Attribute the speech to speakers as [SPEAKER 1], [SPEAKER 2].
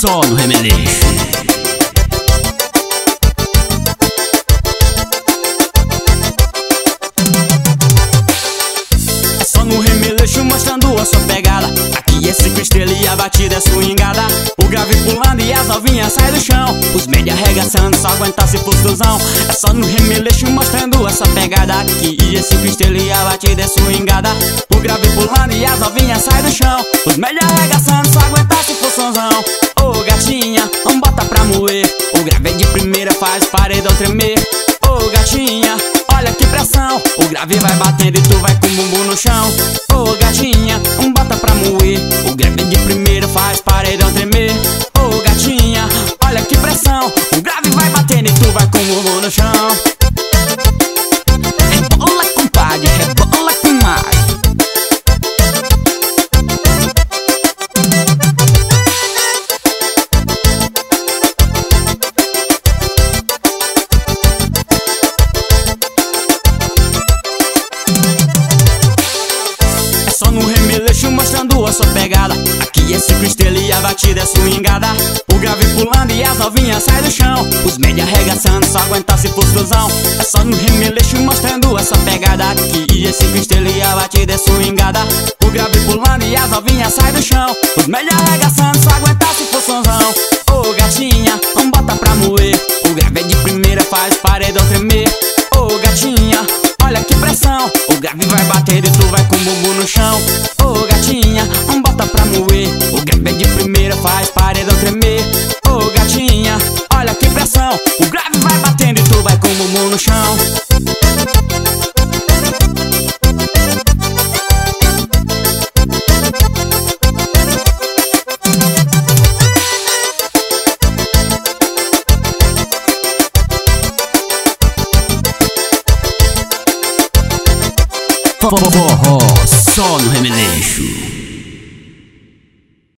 [SPEAKER 1] só no Remeleixo. É só no Remeleixo mostrando a sua pegada. Aqui é 5 estrelas e a batida é swingada. O grave pulando e as novinhas saem do chão. Os média arregaçando, só aguentar se fosse duzão. É só no Remeleixo mostrando a sua pegada. Aqui é 5 estrelas e a batida é swingada. O grave pulando e as novinhas saem do chão. Os média arregaçando, só aguentar se fosse sonzão. Ô gatinha, vamos botar pra moer. O grave é de primeira, faz paredão tremer. Ô gatinha, olha que pressão. O grave vai batendo e tu vai com o bumbum no chão. Ô gatinha, bota pra moer. O grave é de primeira, faz paredão tremer. Ô gatinha, olha que pressão. O grave vai batendo e tu vai com o bumbum no chão. Rebola, compadre, rebola com mais. Só no Remeleixo mostrando a sua pegada. Aqui é 5 estrelas e a batida é swingada. O grave pulando e as novinhas saem do chão. Os média arregaçando, só aguentar se fosse duzão. É só no Remeleixo mostrando a sua pegada. Aqui é 5 estrelas e a batida é swingada. O grave pulando e as novinhas saem do chão. Os média arregaçando, só aguentar se fosse sonzão. Ô gatinha, bota pra moer. O grave é de primeira, faz paredão tremer. Ô gatinha, olha que pressão. O grave vai batendo e tu vai com o bumbum no chão. Ô gatinha, bota pra moer. O grave é de primeira, faz paredão tremer. Ô gatinha, olha que pressão. O grave vai batendo e tu vai com o bumbum no chão. Forró só no Remeleixo.